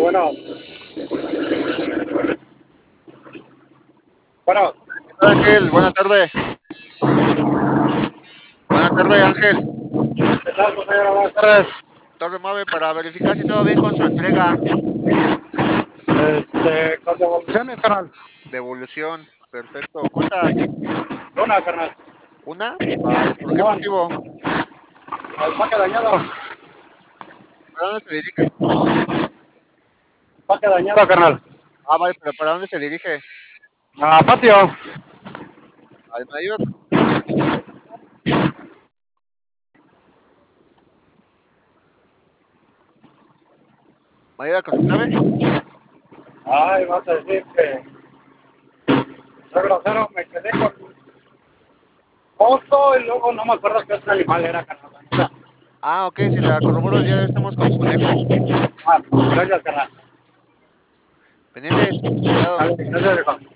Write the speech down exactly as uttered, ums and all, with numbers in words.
bueno, bueno, Hola, Ángel, buena tarde. Buena tarde, Ángel. ¿qué tal, compañero? Buenas tardes. Torre Mave para verificar si todo bien con su entrega. Este, con devoluciones, carnal. Devolución. Perfecto. ¿Cuántas? Una, carnal. ¿Una? Vale. ¿Por qué Simón, motivo? al paque dañado. ¿Para dónde se dirige? Paque dañado, carnal. Ah, vale, pero ¿para dónde se dirige? A patio. Al mayor. ¿Mayor con su clave? Ay, vas a decir que soy grosero, me quedé con oso y luego no me acuerdo qué otro animal era, carnal. Ah, ok, si la corroboro, ya estamos con conejo. Ah, gracias, carnal. Pendientes. Cuidado. Vale, gracias, viejo.